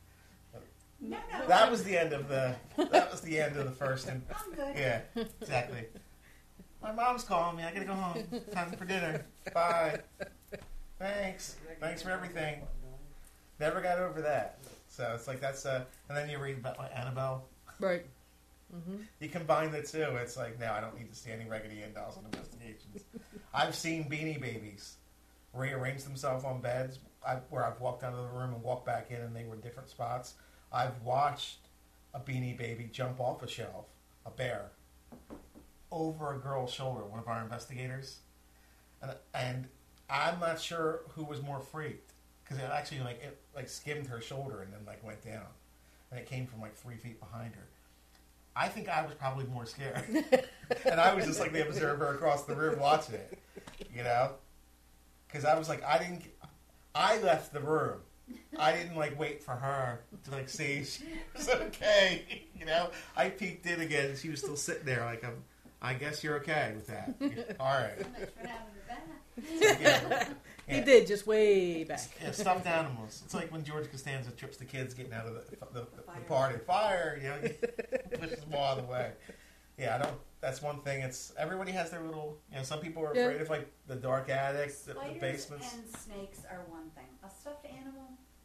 No, no. That was the end of the. That was the end of the first. And I'm good. yeah, exactly. My mom's calling me. I gotta go home. Time for dinner. Bye. Thanks. Thanks for everything. Never got over that. So it's like that's uh and then you read about like Annabelle. Right. Mm-hmm. You combine the two. It's like, no, I don't need to see any Raggedy Ann dolls on investigations. I've seen Beanie Babies rearrange themselves on beds I, where I've walked out of the room and walked back in and they were different spots. I've watched a Beanie Baby jump off a shelf, a bear, over a girl's shoulder, one of our investigators. And, and I'm not sure who was more freaked because it actually like it like skimmed her shoulder and then like went down. And it came from like three feet behind her. I think I was probably more scared. And I was just like the observer across the room watching it, you know? Because I was like, I didn't, I left the room. I didn't like wait for her to like see if she was okay, you know? I peeked in again and she was still sitting there like, I'm, I guess you're okay with that. All right. So much for having her back. Yeah. He Yeah. did, just way back. Yeah, stuffed animals. It's like when George Costanza trips the kids getting out of the, the, the, the party. Fire, you know, he pushes them all out of the way. Yeah, I don't. That's one thing. It's everybody has their little. You know, some people are Yeah. afraid of like the dark attic, the, the Spiders basements. and snakes are one thing. A stuffed animal,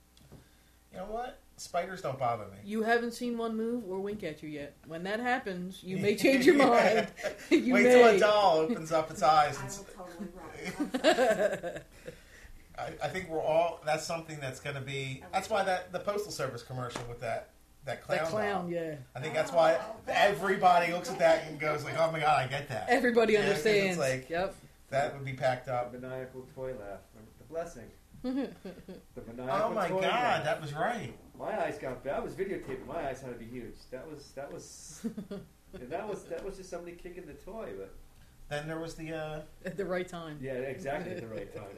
You know what? Spiders don't bother me. You haven't seen one move or wink at you yet. When that happens, you may change your mind. You Wait may. till a doll opens up its eyes. I And, s- will totally run. I'm sorry. I, I think we're all. That's something that's going to be. That's why that the postal service commercial with that that clown. That clown, doll. yeah. I think that's why everybody looks at that and goes like, "Oh my god, I get that." Everybody Yeah, 'cause it's understands. like- Yep. That would be packed up. Maniacal toy laugh. The blessing. The maniacal Oh my toy god, laugh. that was right. My eyes got bad. I was videotaping. My eyes had to be huge. That was that was and that was that was just somebody kicking the toy. But Then there was the uh, At the right time. yeah, exactly at the right time.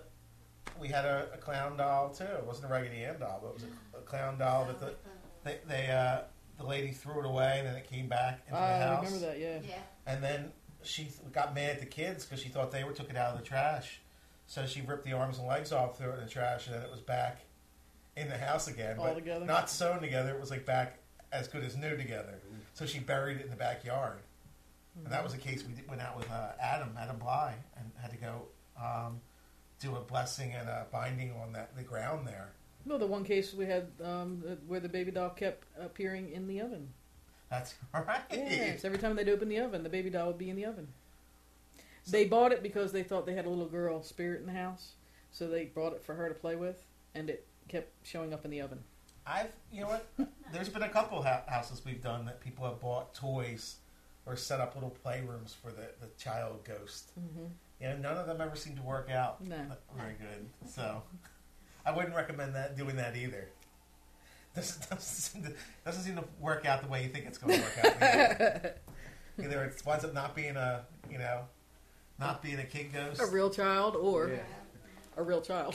we had a, a clown doll too. It wasn't a Raggedy Ann doll, but it was a, a clown doll that the they, they uh, the lady threw it away and then it came back into Ah, the I house. remember that, yeah. Yeah. And then she th- got mad at the kids because she thought they were took it out of the trash. So she ripped the arms and legs off, threw it in the trash, and then it was back in the house again. All but together? not sewn together. It was like back as good as new together. So she buried it in the backyard. And that was a case we did, went out with uh, Adam, Adam Bly, and had to go um, do a blessing and a binding on that the ground there. Well, the one case we had um, where the baby doll kept appearing in the oven. That's right. Yes, every time they'd open the oven, the baby doll would be in the oven. They bought it because they thought they had a little girl spirit in the house, so they brought it for her to play with, and it kept showing up in the oven. I've, you know what? There's been a couple ha- houses we've done that people have bought toys or set up little playrooms for the, the child ghost. Mm-hmm. You know, none of them ever seem to work out No. very good. So I wouldn't recommend that doing that either. Doesn't, doesn't, seem to, doesn't seem to work out the way you think it's going to work out. Either, either it winds up not being a, you know, not being a kid ghost. A real child or Yeah. a real child.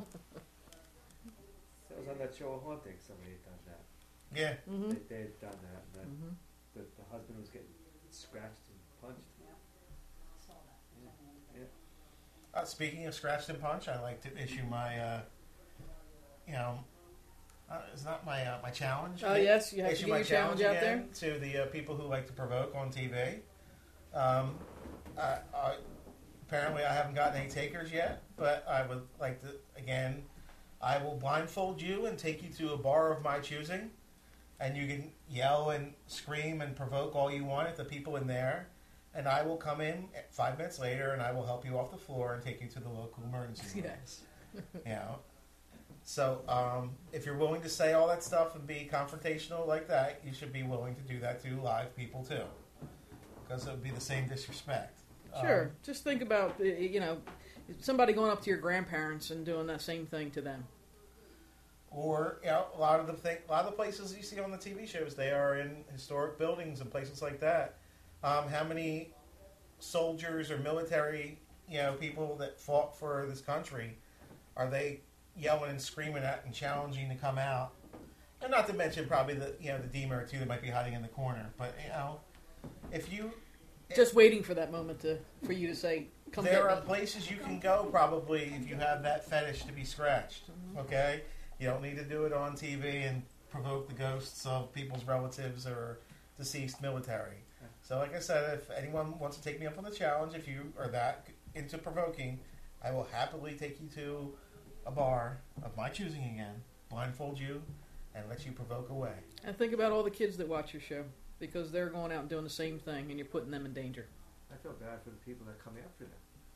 That was on that show Haunting. Somebody had done that. Yeah. Mm-hmm. They, they had done that. And then Mm-hmm. the, the husband was getting scratched and punched. Saw that. Uh, speaking of scratched and punch, I like to issue my, uh, you know, uh, it's not my uh, my challenge. Oh, yes, you have to issue get my your challenge out there. again to the uh, people who like to provoke on T V. Um, I, I, apparently, I haven't gotten any takers yet, but I would like to again. I will blindfold you and take you to a bar of my choosing, and you can yell and scream and provoke all you want at the people in there. And I will come in five minutes later, and I will help you off the floor and take you to the local emergency room. Yes. You know. So, um, if you're willing to say all that stuff and be confrontational like that, you should be willing to do that to live people too, because it would be the same disrespect. Sure. Um, Just think about, uh, you know, somebody going up to your grandparents and doing that same thing to them. Or you know, a lot of the thing, a lot of the places you see on the T V shows, they are in historic buildings and places like that. Um, how many soldiers or military, you know, people that fought for this country are they yelling and screaming at and challenging to come out? And not to mention probably the you know the demon or two that might be hiding in the corner. But you know, if you Just waiting for that moment to for you to say, "Come there get are me." places you can go probably if you have that fetish to be scratched. Okay, you don't need to do it on T V and provoke the ghosts of people's relatives or deceased military. So, like I said, if anyone wants to take me up on the challenge, if you are that into provoking, I will happily take you to a bar of my choosing again, blindfold you, and let you provoke away. And think about all the kids that watch your show because they're going out and doing the same thing, and you're putting them in danger. I feel bad for the people that come after them.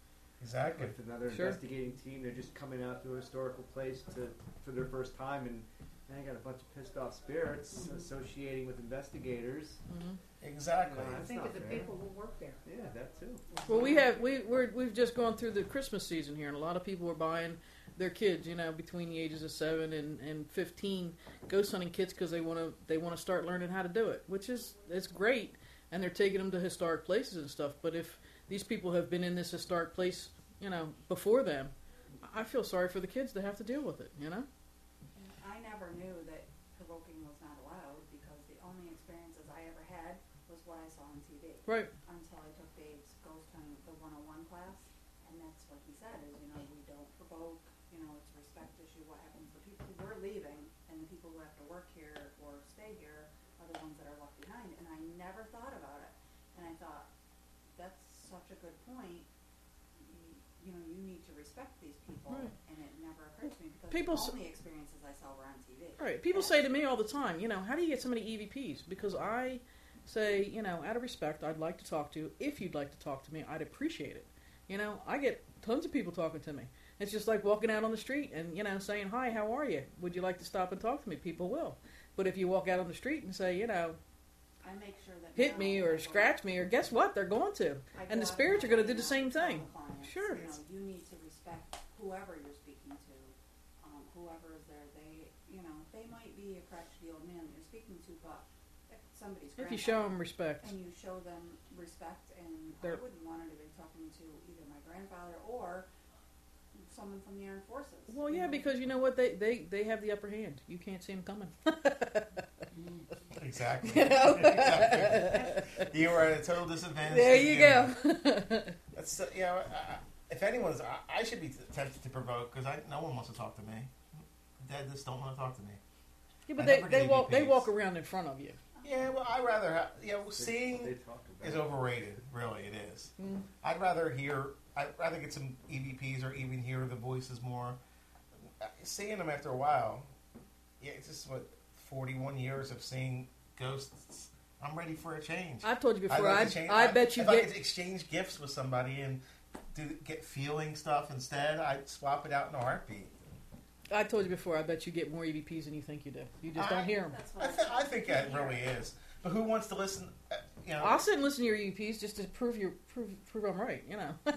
Exactly. with another Sure. investigating team. They're just coming out to a historical place to for their first time, and and I got a bunch of pissed off spirits associating with investigators. Mhm. Exactly. No, I that's think not of the fair. people who work there. Yeah, that too. Well, we have we we're, we've just gone through the Christmas season here, and a lot of people are buying their kids, you know, between the ages of seven and, and fifteen, ghost hunting kits because they want to they want to start learning how to do it, which is it's great, and they're taking them to historic places and stuff. But if these people have been in this historic place, you know, before them, I feel sorry for the kids to have to deal with it, you know. And I never knew that provoking was not allowed because the only experiences I ever had was what I saw on T V. Right. Until I took Dave's ghost hunting, the one oh one class, and that's what he said is, you know, we don't provoke, you know, it's a respect issue. What happens, the people who are leaving and the people who have to work here or stay here are the ones that are left behind. And I never thought about it. And I thought, that's such a good point. You, you know, you need to respect these people. Right. And it never occurred to me because People the s- only experiences I saw were on T V. Right. People say to me all the time, you know, how do you get so many E V Ps? Because I say, you know, out of respect, I'd like to talk to you. If you'd like to talk to me, I'd appreciate it. You know, I get tons of people talking to me. It's just like walking out on the street and, you know, saying, hi, how are you? Would you like to stop and talk to me? People will. But if you walk out on the street and say, you know, I make sure that hit now me I or go- scratch me, or guess what? They're going to. I And go the out spirits are and going to do the I same tell thing. clients, Sure. You know, you need to respect whoever you're speaking to, um, whoever is there. They, you know, they might be a crotchety old man that you're speaking to, but if somebody's If you show them grandfather respect. and you show them respect, and They're- I wouldn't want her to be talking to either my grandfather or someone from the armed forces. Well, you yeah, know. because you know what? They, they, they have the upper hand. You can't see them coming. Exactly. You know? Exactly. You are at a total disadvantage. There to you begin go. with. That's uh, you know, I, I- if anyone's, I, I should be tempted to provoke because I no one wants to talk to me. They just don't want to talk to me. Yeah, I but they, never they gave walk you they peace. walk around in front of you. Yeah, well, I rather have you know They seeing talk about is it. overrated. Really, it is. Mm. I'd rather hear. I'd rather get some E V Ps or even hear the voices more. Seeing them after a while, yeah, it's just what forty-one years of seeing ghosts. I'm ready for a change. I've told you I'd before. like I, to change- I bet you if I get. could exchange gifts with somebody and do get feeling stuff instead, I'd swap it out in a heartbeat. I told you before. I bet you get more E V Ps than you think you do. You just I- don't hear them. That's what I, th- I think that really is. But who wants to listen? Uh, you know. I'll sit and listen to your E V Ps just to prove you prove prove I'm right. You know.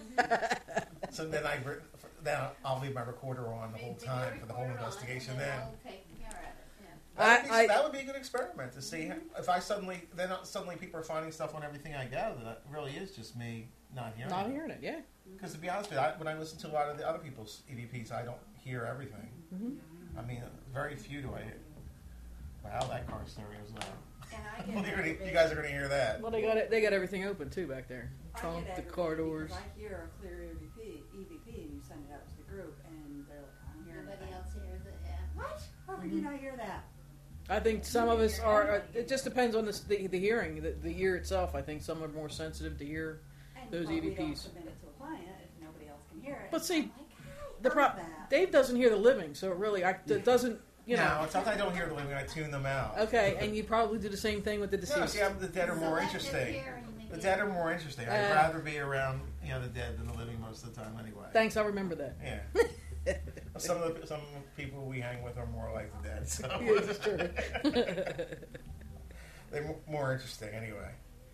So then I re- then I'll leave my recorder on the whole Leave the time for the whole recorder on, investigation. and Then I'll take care of it, yeah. that would, be, I- I- that would be a good experiment to see how, if I suddenly then suddenly people are finding stuff on everything I go that really is just me not hearing. Not it. hearing it. Yeah. Because to be honest with you, I, when I listen to a lot of the other people's E V Ps, I don't hear everything. hmm I mean, very few do I hear. Wow, that car stereo is loud. And I Well, get you're gonna- you aggravated- guys are going to hear that. Well, they got it. They got everything open too back there. I Trunk, get the aggravated car doors. because I hear a clear E V P, E V P, and you send it out to the group, and they're like, I'm hearing Nobody that. else hears it, yeah. What? How did Mhm. you not hear that? I think some of us are. Uh, it just depends on the the, the hearing, the, the ear itself. I think some are more sensitive to hear. And, Those but we don't E V Ps. submit it to a client if nobody else can hear it. But And see, I'm like, I The heard pro- that. Dave doesn't hear the living, so it really, I, it doesn't. You no, know. it's not that I don't hear the living, I tune them out. Okay, and you probably do the same thing with the No, deceased. see, I'm, the dead are more Selective interesting. hearing, The they dead get- are more interesting. I'd Uh, rather be around, you know, the dead than the living most of the time, anyway. Thanks, I'll remember that. Yeah. some of the some people we hang with are more like the dead, so Yeah, it's true. they're mo- more interesting, anyway.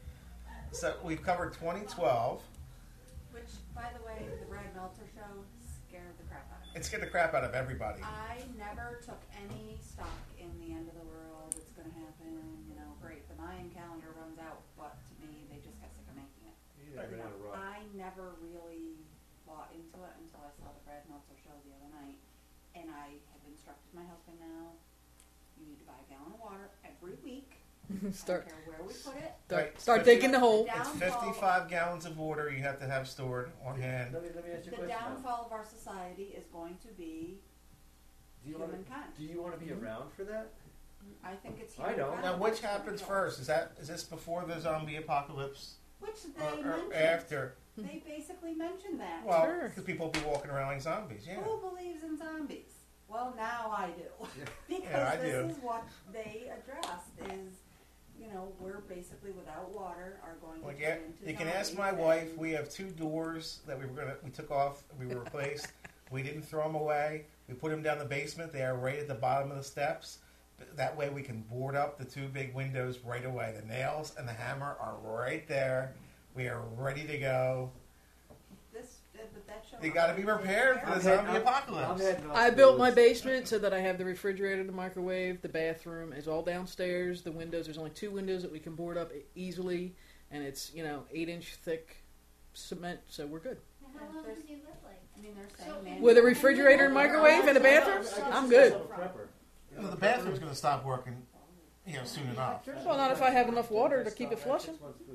So we've covered twenty twelve. Which, by the way, the Brad Meltzer show scared the crap out of me. It scared the crap out of everybody. I never took any stock in the end of the world. It's going to happen. You know, great. The Mayan calendar runs out, but to me, they just got sick of making it. You But never no, know to rock. I never really bought into it until I saw the Brad Meltzer show the other night, and I have instructed my husband now. You need to buy a gallon of water every week. Start, I don't care where we put it. start, Right, start fifty digging the hole. It's Downfall- fifty-five gallons of water you have to have stored on hand. Let me, let me ask you a The question. now. downfall of our society is going to be Do you want to? humankind. Do you want to be Mhm. around for that? I think it's I don't. humankind. Now, which happens first? Is that is this before the zombie apocalypse Which they or, or mentioned. after? They basically mentioned that. Well, Sure. because people will be walking around like zombies. Yeah. Who believes in zombies? Well, now I do. because Yeah, I this do. is what they addressed is, you know, we're basic, basically without water are going Well, to yeah, turn into you can zombies ask my and- wife. We have two doors that we were gonna we took off. We were replaced. We didn't throw them away. We put them down the basement. They are right at the bottom of the steps. That way we can board up the two big windows right away. The nails and the hammer are right there. We are ready to go. This, uh, but that show. You got to be prepared for the I'm zombie head- I'm- apocalypse. I'm heading off I to built those. my basement so that I have the refrigerator, the microwave, the bathroom is all downstairs. The windows, there's only two windows that we can board up easily, and it's, you know, eight inch thick cement, so we're good. And how long did you live like? I mean, they're So- saying man- With a refrigerator and microwave and a bathroom, I'm good. Well, the bathroom's going to stop working, you know, soon enough. Well, not if I have enough water to keep it flushing.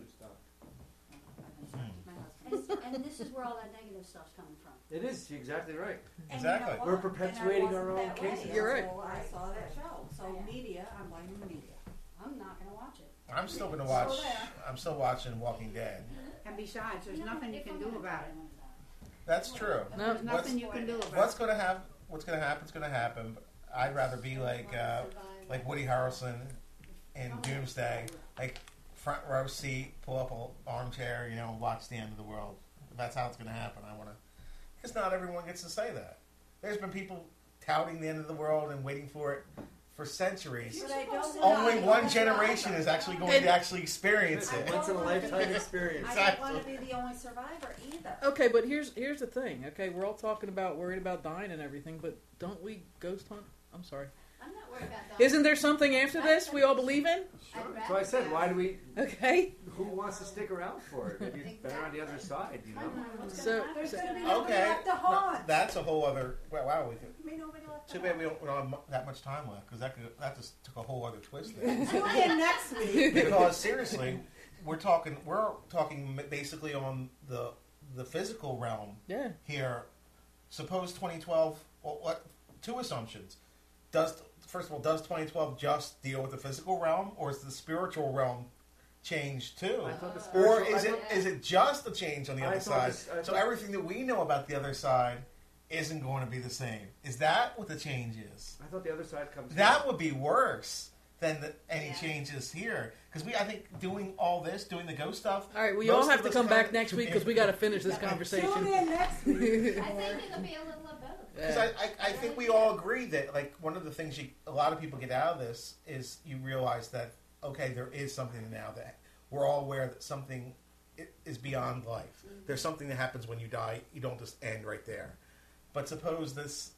My husband. And, and this is where all that negative stuff's coming from. It is. You're exactly right. And you know Exactly. what? We're And I perpetuating our wasn't own that way, cases. You're right. So I saw that show. So Yeah. media, I'm blaming the media. I'm not gonna watch it. I'm still going to watch. I'm still watching Walking Dead. And besides, there's You know, nothing you if can I'm do gonna about die, it. I'm gonna die. That's true. No. There's nothing you can do about What's it. going to happen? What's going to happen? It's going to happen. But I'd rather be like uh, like Woody Harrelson in Doomsday, like front row seat, pull up an armchair, you know, and watch the end of the world. That's how it's going to happen. I want to, because not everyone gets to say that. There's been people touting the end of the world and waiting for it for centuries. But I don't Only wanna- one generation is actually going to actually experience It's it. a once in a lifetime experience. I don't want to be the only survivor either. Okay, but here's here's the thing. Okay, we're all talking about worried about dying and everything, but don't we ghost hunt? I'm sorry. I'm not worried about that. Isn't there something after this we all believe in? I'd So I rather said, have- why do we? Okay. Who wants to stick around for it? Maybe it's better on the other side, you know. So, There's so going to be nobody Okay, left to no, haunt. that's a whole other. Well, wow, we could. There'll be nobody left to Too bad haunt. we don't, we don't have mu- that much time left because that could, that just took a whole other twist there. Tune in next week. Because seriously, we're talking we're talking basically on the the physical realm yeah. here. Suppose twenty twelve. Well, what two assumptions? Does first of all, does twenty twelve just deal with the physical realm, or is the spiritual realm changed too? I thought the Or spiritual. is I it thought- is it just a change on the I other thought side? this- I So thought- everything that we know about the other side isn't going to be the same. Is that what the change is? I thought the other side comes. That first. would be worse than the, any Yeah. changes here. Because we, I think, doing all this, doing the ghost stuff. All right, we most all have of to us come back kinda- next week because we got to finish this Tune conversation. in next week. I think it'll be a little of both. Because I, I, I think we all agree that, like, one of the things you, a lot of people get out of this is you realize that, okay, there is something now that we're all aware that something i- is beyond life. There's something that happens when you die. You don't just end right there. But suppose this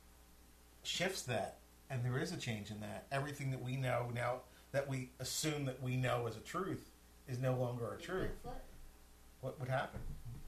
shifts that, and there is a change in that. Everything that we know now, that we assume that we know as a truth, is no longer a truth. Flip. What would happen?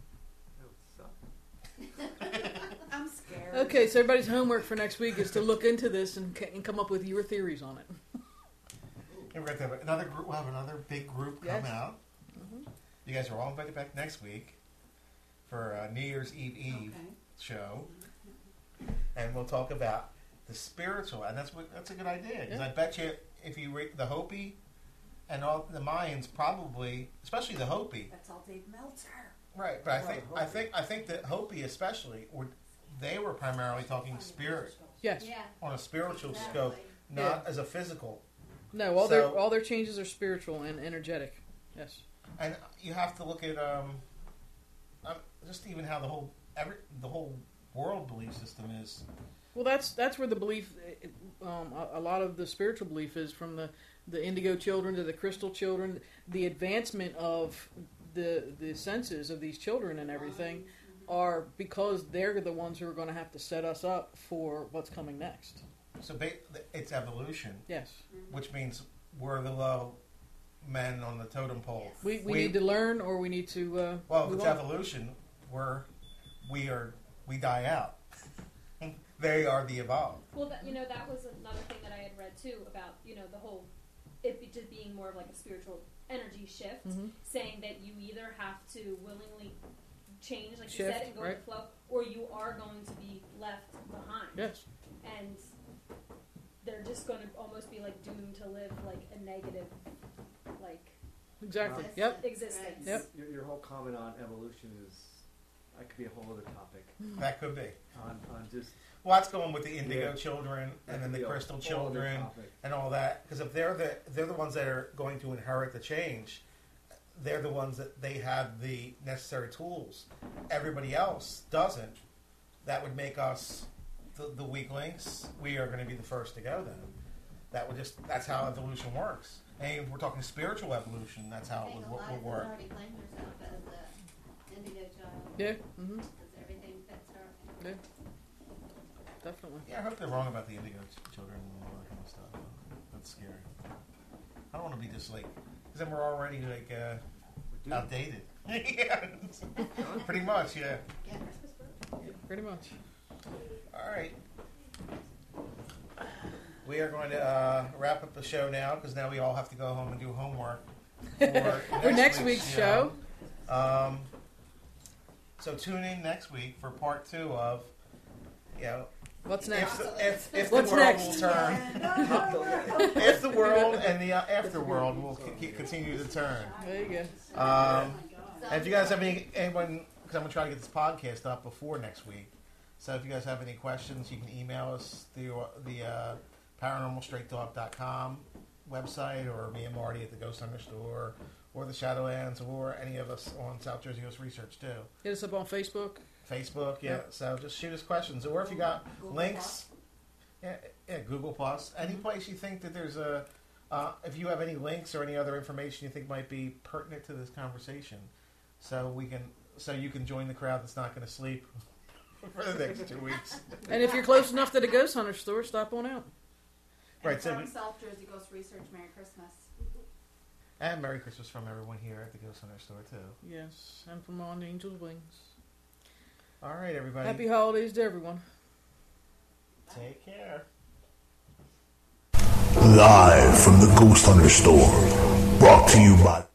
That would suck. I'm scared. Okay, so everybody's homework for next week is to look into this and, ca- and come up with your theories on it. And we're going to have another group. We'll have another big group come Yes. out. You guys are all invited back next week for uh, New Year's Eve Eve Okay. show, and we'll talk about the spiritual. And that's what that's a good idea because Yeah. I bet you if you read the Hopi and all the Mayans, probably, especially the Hopi, That's all Dave Meltzer. right? But I Well, think the I Hopi. think I think that Hopi especially were they were primarily talking spirit Yes. Yeah. on a spiritual Exactly. scope, not as a physical. No, all So- their all their changes are spiritual and energetic. Yes. And you have to look at um, um, just even how the whole every the whole world belief system is. Well, that's that's where the belief, um, a, a lot of the spiritual belief is from the, the indigo children to the crystal children, the advancement of the the senses of these children and everything are because they're the ones who are going to have to set us up for what's coming next. So ba- it's evolution, Yes, which means we're the low men on the totem pole. Yes. we we, We- need to learn or we need to. Uh, Well, if move it's on. evolution, we're we are we die out. They are the evolved. Well, that, you know, that was another thing that I had read too about, you know, the whole it be just being more of like a spiritual energy shift, Mhm. saying that you either have to willingly change, like you Shift, said, and go right. with the flow, or you are going to be left behind. Yes, And they're just going to almost be like doomed to live like a negative, like exactly. Wow. Yep. existence. Yep. Your, your whole comment on evolution is that could be a whole other topic. That could be. On, on just Well, that's going with the indigo Yeah. children that and then could the be a crystal whole other children topic. and all that. Because if they're the they're the ones that are going to inherit the change, they're the ones that they have the necessary tools. Everybody else doesn't. That would make us the, the weak links. We are going to be the first to go then. That would just, that's how evolution works. And if we're talking spiritual evolution, that's how it would, would, would work. already claimed herself as the indigo child. Yeah. Mm-hmm. Because everything fits her. Yeah. Definitely. Yeah, I hope they're wrong about the indigo ch- children and all that kind of stuff. That's scary. I don't want to be just like, because then we're already like uh, outdated. Yeah, pretty much, yeah. Yeah. Pretty much. All right. We are going to uh, wrap up the show now because now we all have to go home and do homework for next, For next week's show. Um, so tune in next week for part two of, you know, What's next? if the, if, if the What's world next? will turn, if the world and the uh, afterworld will c- c- continue to turn. There you go. Um, and if you guys have any, anyone, because I'm going to try to get this podcast up before next week. So if you guys have any questions, you can email us through uh, the uh, paranormal straight dog dot com website, or me and Marty at the Ghost Hunter Store, or the Shadowlands, or any of us on South Jersey Ghost Research too. Hit us up on Facebook. Facebook, yeah. Yep. So just shoot us questions, or if you got Google links, yeah, yeah, Google Plus, any place you think that there's a, uh, if you have any links or any other information you think might be pertinent to this conversation, so we can, so you can join the crowd that's not going to sleep for the next two weeks. And if you're close enough to the Ghost Hunter Store, stop on out. Right. And So from we, South Jersey Ghost Research, Merry Christmas. and Merry Christmas from everyone here at the Ghost Hunter Store too. Yes, and from On Angel's Wings. All right, everybody. Happy holidays to everyone. Take care. Live from the Ghost Hunter Store. Brought to you by